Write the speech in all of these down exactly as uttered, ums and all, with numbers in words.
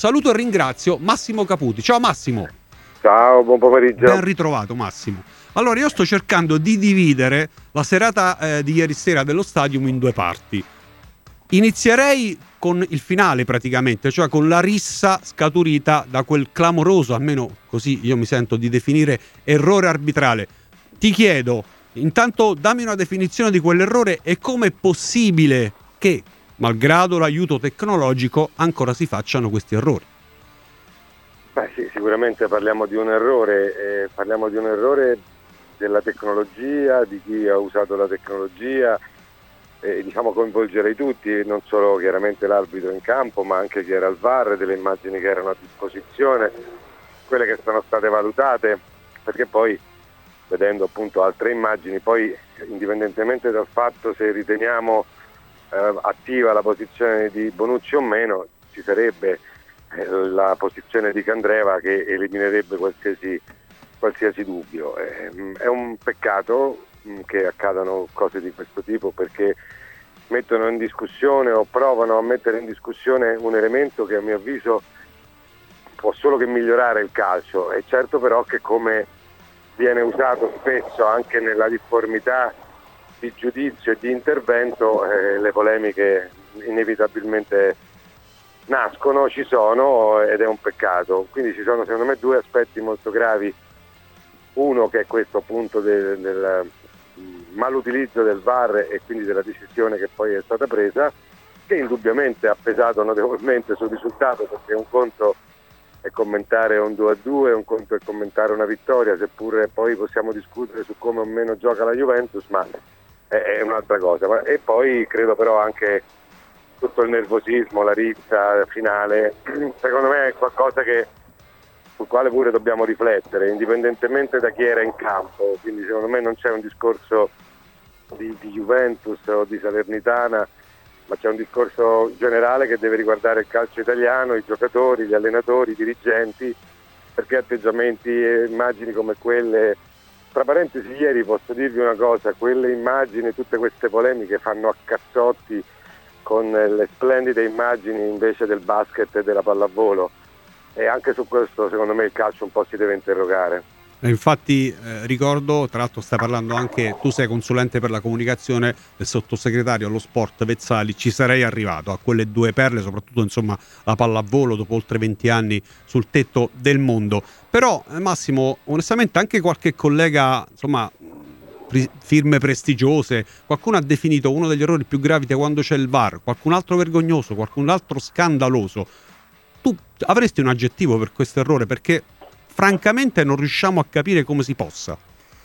saluto e ringrazio Massimo Caputi. Ciao Massimo. Ciao, buon pomeriggio. Ben ritrovato Massimo. Allora, io sto cercando di dividere la serata eh, di ieri sera dello Stadium in due parti. Inizierei con il finale praticamente, cioè con la rissa scaturita da quel clamoroso, almeno così io mi sento di definire, errore arbitrale. Ti chiedo, intanto dammi una definizione di quell'errore e come è possibile che, malgrado l'aiuto tecnologico, ancora si facciano questi errori. Beh sì, sicuramente parliamo di un errore, eh, parliamo di un errore della tecnologia, di chi ha usato la tecnologia, e diciamo coinvolgerei tutti, non solo chiaramente l'arbitro in campo, ma anche chi era al V A R, delle immagini che erano a disposizione, quelle che sono state valutate, perché poi vedendo appunto altre immagini, poi indipendentemente dal fatto se riteniamo eh, attiva la posizione di Bonucci o meno, ci sarebbe eh, la posizione di Candreva che eliminerebbe qualsiasi, qualsiasi dubbio. Eh, è un peccato che accadano cose di questo tipo, perché mettono in discussione o provano a mettere in discussione un elemento che a mio avviso può solo che migliorare il calcio. È certo però che, come viene usato spesso anche nella difformità di giudizio e di intervento, eh, le polemiche inevitabilmente nascono, ci sono, ed è un peccato. Quindi ci sono secondo me due aspetti molto gravi. Uno che è questo appunto del, del malutilizzo del V A R e quindi della decisione che poi è stata presa, che indubbiamente ha pesato notevolmente sul risultato, perché un conto è commentare un due a due, un conto è commentare una vittoria, seppure poi possiamo discutere su come o meno gioca la Juventus, ma è, è un'altra cosa. E poi credo però anche tutto il nervosismo, la rissa finale, secondo me è qualcosa che sul quale pure dobbiamo riflettere, indipendentemente da chi era in campo. Quindi secondo me non c'è un discorso di, di Juventus o di Salernitana, ma c'è un discorso generale che deve riguardare il calcio italiano, i giocatori, gli allenatori, i dirigenti, perché atteggiamenti e immagini come quelle, tra parentesi ieri posso dirvi una cosa, quelle immagini, tutte queste polemiche fanno a cazzotti con le splendide immagini invece del basket e della pallavolo. E anche su questo secondo me il calcio un po' si deve interrogare. E infatti eh, ricordo, tra l'altro stai parlando anche, tu sei consulente per la comunicazione del sottosegretario allo sport Vezzali, ci sarei arrivato a quelle due perle, soprattutto insomma la pallavolo dopo oltre venti anni sul tetto del mondo. Però eh, Massimo, onestamente anche qualche collega, insomma pri- firme prestigiose, qualcuno ha definito uno degli errori più gravi da quando c'è il V A R, qualcun altro vergognoso, qualcun altro scandaloso. Tu avresti un aggettivo per questo errore? Perché francamente non riusciamo a capire come si possa.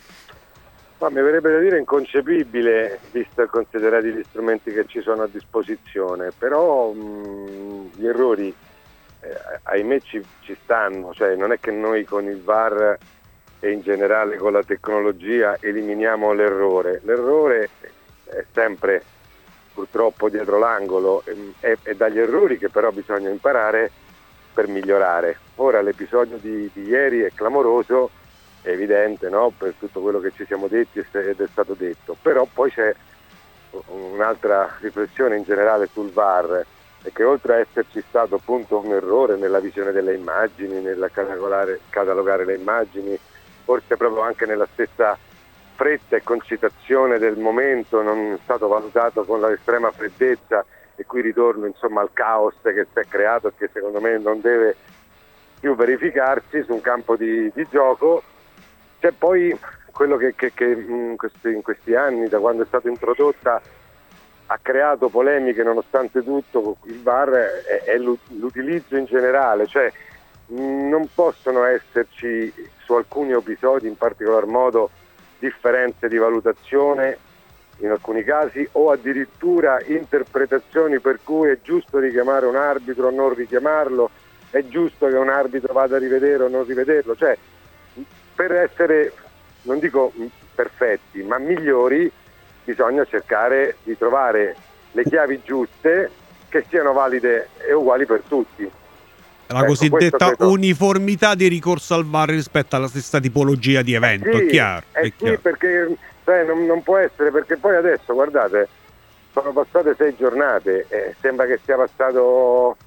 Ma mi verrebbe da dire inconcepibile, visto e considerati gli strumenti che ci sono a disposizione, però mh, gli errori eh, ahimè ci, ci stanno, cioè non è che noi con il V A R e in generale con la tecnologia eliminiamo l'errore. L'errore è sempre purtroppo dietro l'angolo, è, è dagli errori che però bisogna imparare per migliorare. Ora l'episodio di, di ieri è clamoroso, è evidente, no? Per tutto quello che ci siamo detti ed è stato detto, però poi c'è un'altra riflessione in generale sul V A R, è che oltre a esserci stato appunto un errore nella visione delle immagini, nel catalogare, catalogare le immagini, forse proprio anche nella stessa fretta e concitazione del momento non è stato valutato con la estrema freddezza, e qui ritorno insomma al caos che si è creato e che secondo me non deve più verificarsi su un campo di, di gioco. C'è poi quello che, che, che in, questi, in questi anni, da quando è stata introdotta, ha creato polemiche nonostante tutto, il V A R, è, è l'utilizzo in generale, cioè non possono esserci su alcuni episodi in particolar modo differenze di valutazione in alcuni casi, o addirittura interpretazioni per cui è giusto richiamare un arbitro o non richiamarlo, è giusto che un arbitro vada a rivedere o non rivederlo. Cioè, per essere, non dico perfetti, ma migliori, bisogna cercare di trovare le chiavi giuste che siano valide e uguali per tutti. La ecco, cosiddetta uniformità di ricorso al V A R rispetto alla stessa tipologia di evento, eh sì, è chiaro? Eh è sì, chiaro. perché cioè, non, non può essere, perché poi adesso, guardate, sono passate sei giornate e sembra che sia passato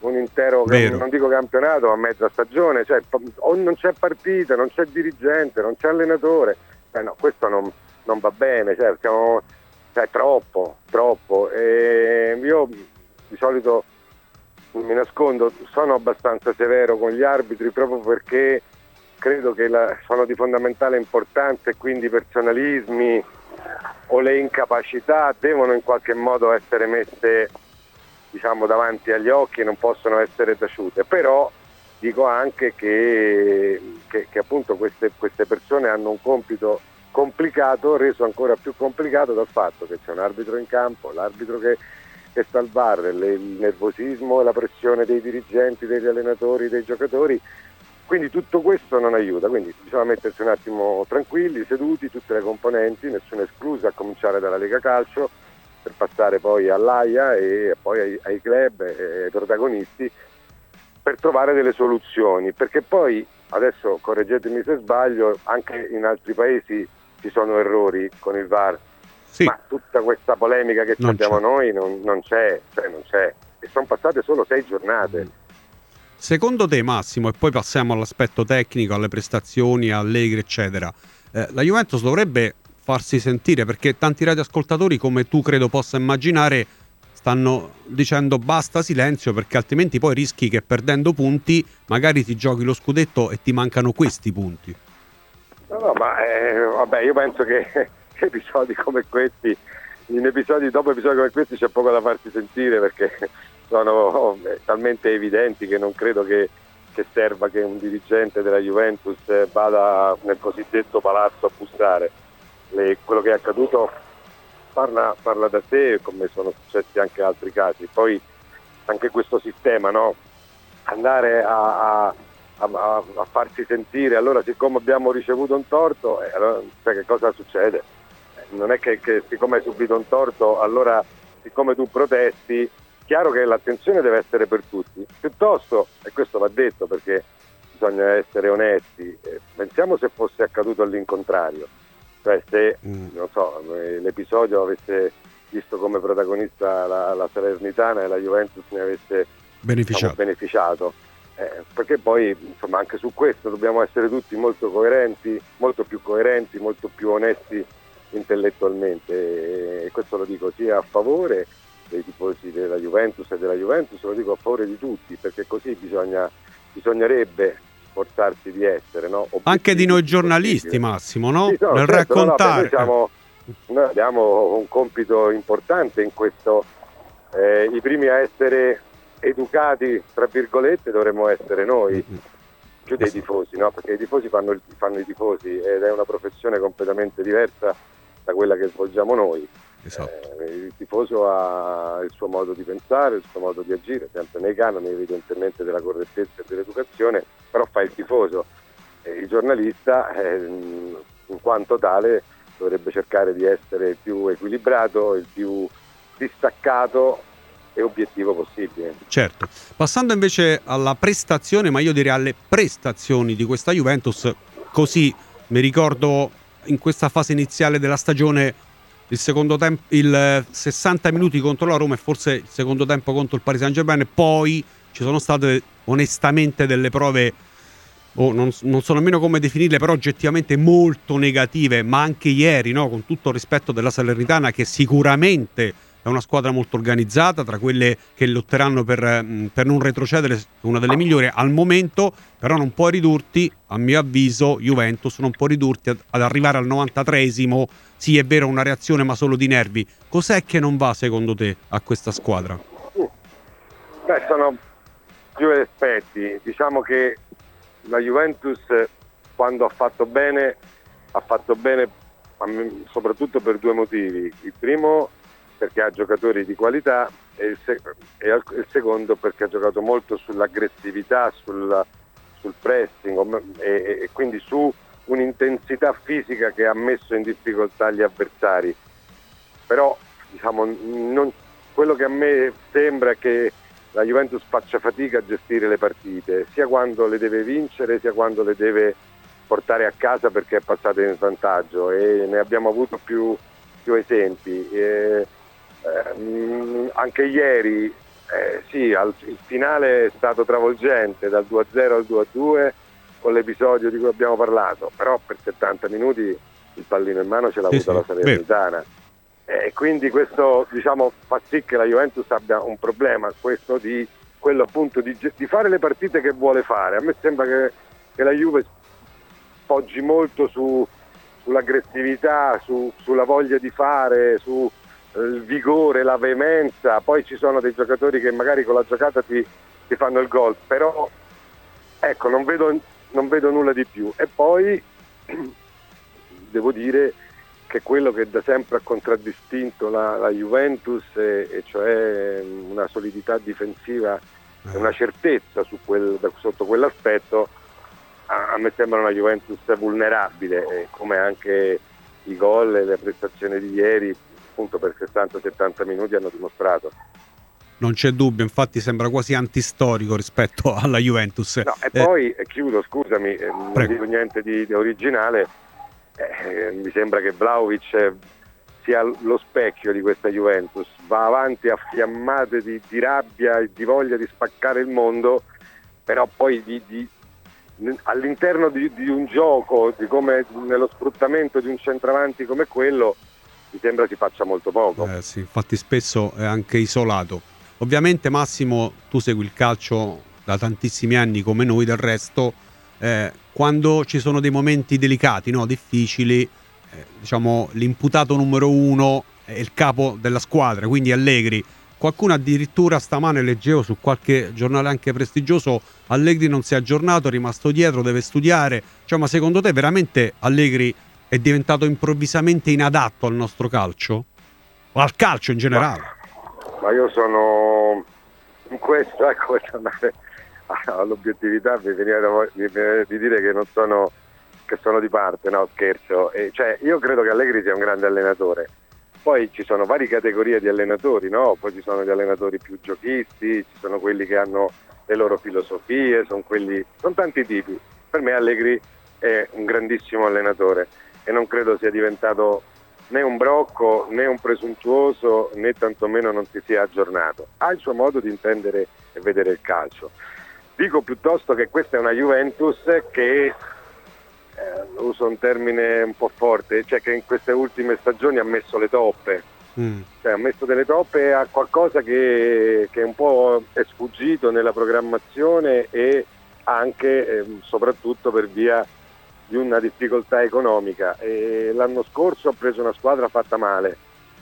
un intero, Vero. non dico campionato, ma mezza stagione, cioè o non c'è partita, non c'è dirigente, non c'è allenatore, eh no, questo non, non va bene, cioè, siamo, cioè, troppo, troppo. E io di solito mi nascondo, sono abbastanza severo con gli arbitri proprio perché credo che la, sono di fondamentale importanza e quindi i personalismi o le incapacità devono in qualche modo essere messe, diciamo, davanti agli occhi e non possono essere taciute. Però dico anche che, che, che appunto queste, queste persone hanno un compito complicato, reso ancora più complicato dal fatto che c'è un arbitro in campo, l'arbitro che, che sta al bar, le, il nervosismo e la pressione dei dirigenti, degli allenatori, dei giocatori. Quindi tutto questo non aiuta, quindi bisogna mettersi un attimo tranquilli, seduti, tutte le componenti, nessuna esclusa, a cominciare dalla Lega Calcio, per passare poi all'AIA e poi ai, ai club e ai protagonisti, per trovare delle soluzioni, perché poi, adesso correggetemi se sbaglio, anche in altri paesi ci sono errori con il V A R, Sì. ma tutta questa polemica che Non abbiamo c'è. noi non, non c'è, cioè non c'è, e sono passate solo sei giornate. Mm. Secondo te, Massimo, e poi passiamo all'aspetto tecnico, alle prestazioni, Allegri, eccetera, eh, la Juventus dovrebbe farsi sentire, perché tanti radioascoltatori, come tu credo possa immaginare, stanno dicendo basta silenzio, perché altrimenti poi rischi che perdendo punti magari ti giochi lo scudetto e ti mancano questi punti. No, no, ma eh, vabbè, io penso che episodi come questi, in episodi dopo episodi come questi c'è poco da farsi sentire, perché sono oh, talmente evidenti che non credo che, che serva che un dirigente della Juventus vada nel cosiddetto palazzo a bussare. Le, quello che è accaduto parla, parla da sé, come sono successi anche altri casi. Poi anche questo sistema, no? Andare a, a, a, a farsi sentire, allora siccome abbiamo ricevuto un torto, eh, allora, cioè, che cosa succede? Eh, non è che, che siccome hai subito un torto, allora siccome tu protesti, chiaro che l'attenzione deve essere per tutti, piuttosto, e questo va detto perché bisogna essere onesti, eh, pensiamo se fosse accaduto all'incontrario, cioè se mm. non so, l'episodio avesse visto come protagonista la, la Salernitana e la Juventus ne avesse beneficiato, diciamo, beneficiato. Eh, perché poi insomma anche su questo dobbiamo essere tutti molto coerenti, molto più coerenti, molto più onesti intellettualmente, e, e questo lo dico sia a favore dei tifosi della Juventus e della Juventus, lo dico a favore di tutti, perché così bisogna, bisognerebbe forzarsi di essere, no? Anche di noi giornalisti, Massimo, no? Sì, no, nel certo, raccontare. No, no, noi, siamo, noi abbiamo un compito importante in questo, eh, i primi a essere educati, tra virgolette, dovremmo essere noi, più dei tifosi, no? Perché i tifosi fanno, il, fanno i tifosi ed è una professione completamente diversa da quella che svolgiamo noi. Esatto. Eh, il tifoso ha il suo modo di pensare, il suo modo di agire, sempre nei canoni evidentemente della correttezza e dell'educazione, però fa il tifoso. E il giornalista, eh, in quanto tale, dovrebbe cercare di essere il più equilibrato, il più distaccato e obiettivo possibile. Certo. Passando invece alla prestazione, ma io direi alle prestazioni di questa Juventus, così mi ricordo in questa fase iniziale della stagione il secondo tempo, il sessanta minuti contro la Roma e forse il secondo tempo contro il Paris Saint-Germain, e poi ci sono state onestamente delle prove, oh, non, non so nemmeno come definirle, però oggettivamente molto negative, ma anche ieri, no? Con tutto il rispetto della Salernitana, che sicuramente è una squadra molto organizzata, tra quelle che lotteranno per, per non retrocedere, una delle migliori al momento, però non può ridurti, a mio avviso, Juventus non può ridurti ad, ad arrivare al novantatreesimo. Sì, è vero, una reazione, ma solo di nervi. Cos'è che non va, secondo te, a questa squadra? Beh, sono più aspetti. Diciamo che la Juventus, quando ha fatto bene, ha fatto bene soprattutto per due motivi. Il primo, perché ha giocatori di qualità, e il, sec- e il secondo perché ha giocato molto sull'aggressività, sul, sul pressing e, e quindi su un'intensità fisica che ha messo in difficoltà gli avversari. Però diciamo, non, quello che a me sembra è che la Juventus faccia fatica a gestire le partite, sia quando le deve vincere sia quando le deve portare a casa perché è passata in svantaggio, e ne abbiamo avuto più, più esempi. E, ehm, anche ieri Eh, sì, al, il finale è stato travolgente, dal due a zero al due a due, con l'episodio di cui abbiamo parlato, però per settanta minuti il pallino in mano ce l'ha Sì, avuta sì, la Salernitana. E quindi questo, diciamo, fa sì che la Juventus abbia un problema, questo di quello appunto di, di fare le partite che vuole fare. A me sembra che, che la Juve poggi molto su, sull'aggressività, su, sulla voglia di fare, su eh, il vigore, la veemenza. Poi ci sono dei giocatori che magari con la giocata ti, ti fanno il gol, però ecco, non vedo, non vedo nulla di più. E poi devo dire che quello che da sempre ha contraddistinto la, la Juventus, e, e cioè una solidità difensiva e una certezza su quel, sotto quell'aspetto, a, a me sembra una Juventus vulnerabile, eh, come anche i gol e le prestazioni di ieri appunto per sessanta settanta minuti hanno dimostrato. Non c'è dubbio, infatti sembra quasi antistorico rispetto alla Juventus. No, e eh, poi eh, chiudo, scusami, eh, non prego. dico niente di, di originale, eh, mi sembra che Vlahovic sia lo specchio di questa Juventus, va avanti a fiammate di, di rabbia e di voglia di spaccare il mondo, però poi di, di, all'interno di, di un gioco, di come nello sfruttamento di un centravanti come quello, mi sembra si faccia molto poco. Eh, sì, infatti spesso è anche isolato. Ovviamente Massimo, tu segui il calcio da tantissimi anni come noi del resto, eh, quando ci sono dei momenti delicati, no, difficili, eh, diciamo l'imputato numero uno è il capo della squadra, quindi Allegri. Qualcuno addirittura stamane leggevo su qualche giornale anche prestigioso, Allegri non si è aggiornato, è rimasto dietro, deve studiare. Cioè, ma secondo te veramente Allegri è diventato improvvisamente inadatto al nostro calcio? O al calcio in generale? Ma, ma io sono in questo, ecco, per tornare all'obiettività, mi viene di dire che non sono, che sono di parte, no, scherzo. E cioè, io credo che Allegri sia un grande allenatore. Poi ci sono varie categorie di allenatori, no? Poi ci sono gli allenatori più giochisti, ci sono quelli che hanno le loro filosofie, sono quelli, sono tanti tipi. Per me Allegri è un grandissimo allenatore e non credo sia diventato né un brocco né un presuntuoso, né tantomeno non si sia aggiornato. Ha il suo modo di intendere e vedere il calcio. Dico piuttosto che questa è una Juventus che, eh, uso un termine un po' forte, cioè che in queste ultime stagioni ha messo le toppe, mm. cioè ha messo delle toppe a qualcosa che, che un po' è sfuggito nella programmazione e anche eh, soprattutto per via di una difficoltà economica. E l'anno scorso ha preso una squadra fatta male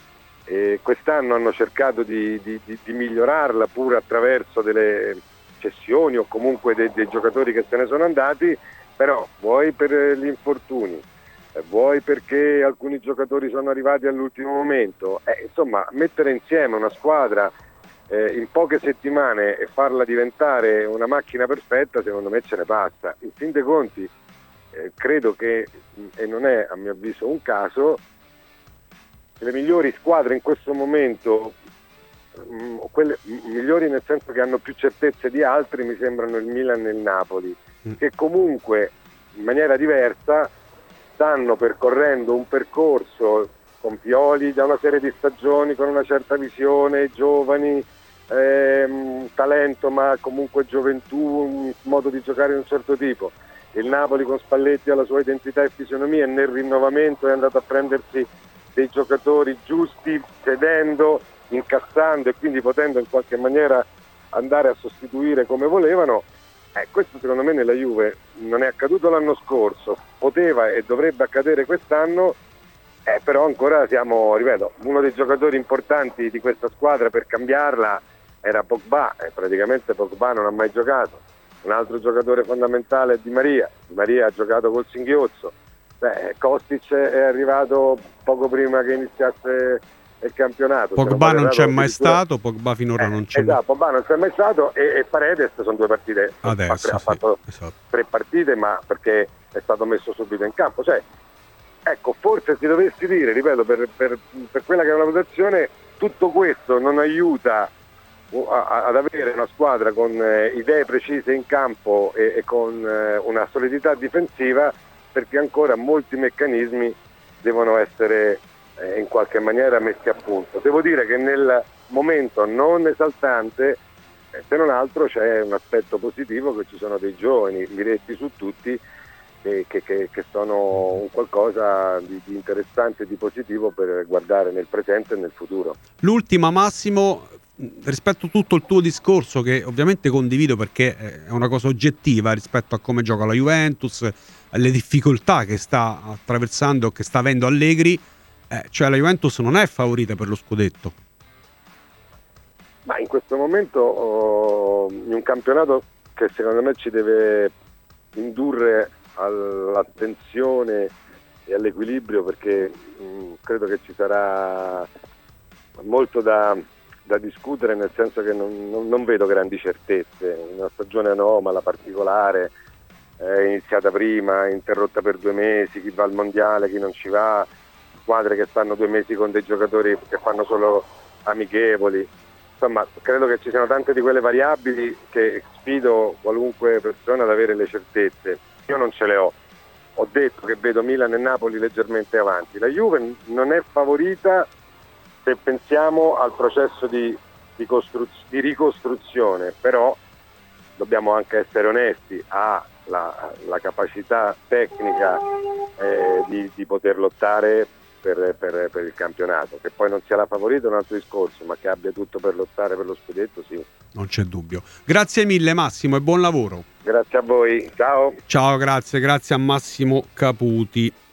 e quest'anno hanno cercato di, di, di, di migliorarla pure attraverso delle cessioni o comunque dei, dei giocatori che se ne sono andati, però vuoi per gli infortuni, eh, vuoi perché alcuni giocatori sono arrivati all'ultimo momento, eh, insomma mettere insieme una squadra eh, in poche settimane e farla diventare una macchina perfetta, secondo me ce ne basta. In fin dei conti eh, credo che, e non è a mio avviso un caso, le migliori squadre in questo momento, mh, quelle migliori nel senso che hanno più certezze di altri, mi sembrano il Milan e il Napoli, mm. che comunque in maniera diversa stanno percorrendo un percorso con Pioli da una serie di stagioni, con una certa visione, giovani, ehm, talento ma comunque gioventù, un modo di giocare di un certo tipo. Il Napoli con Spalletti ha la sua identità e fisionomia e nel rinnovamento è andato a prendersi dei giocatori giusti, cedendo, incassando e quindi potendo in qualche maniera andare a sostituire come volevano. Eh, questo secondo me nella Juve non è accaduto l'anno scorso, poteva e dovrebbe accadere quest'anno, eh, però ancora siamo, ripeto, uno dei giocatori importanti di questa squadra per cambiarla era Pogba, e praticamente Pogba non ha mai giocato. Un altro giocatore fondamentale è Di Maria, Di Maria ha giocato col singhiozzo. Beh, Kostic è arrivato poco prima che iniziasse il campionato. Pogba non, non c'è mai stato, Pogba finora eh, non c'è esatto, mai. Pogba non c'è mai stato e, e Paredes sono due partite. Adesso, ha sì, fatto esatto. tre partite, ma perché è stato messo subito in campo. Cioè, ecco, forse si dovessi dire, ripeto, per, per, per quella che è una votazione, tutto questo non aiuta ad avere una squadra con eh, idee precise in campo e, e con eh, una solidità difensiva, perché ancora molti meccanismi devono essere eh, in qualche maniera messi a punto. Devo dire che nel, momento non esaltante, eh, se non altro c'è un aspetto positivo, che ci sono dei giovani diretti su tutti che, che, che, che sono un qualcosa di, di interessante e di positivo per guardare nel presente e nel futuro. L'ultima, Massimo, rispetto a tutto il tuo discorso, che ovviamente condivido perché è una cosa oggettiva rispetto a come gioca la Juventus, alle difficoltà che sta attraversando, che sta avendo Allegri, eh, cioè la Juventus non è favorita per lo scudetto. Ma in questo momento oh, in un campionato che secondo me ci deve indurre all'attenzione e all'equilibrio, perché mh, credo che ci sarà molto da, da discutere, nel senso che non, non, non vedo grandi certezze. Una stagione anomala, particolare, è iniziata prima, interrotta per due mesi, chi va al mondiale, chi non ci va, squadre che stanno due mesi con dei giocatori che fanno solo amichevoli. Insomma, credo che ci siano tante di quelle variabili che sfido qualunque persona ad avere le certezze. Io non ce le ho. Ho detto che vedo Milan e Napoli leggermente avanti. La Juve non è favorita se pensiamo al processo di, di, costruz- di ricostruzione, però dobbiamo anche essere onesti, ha la, la capacità tecnica eh, di, di poter lottare Per, per, per il campionato. Che poi non sia la favorita è un altro discorso, ma che abbia tutto per lottare per lo scudetto, sì. Non c'è dubbio. Grazie mille, Massimo, e buon lavoro. Grazie a voi, ciao. Ciao, grazie, grazie a Massimo Caputi.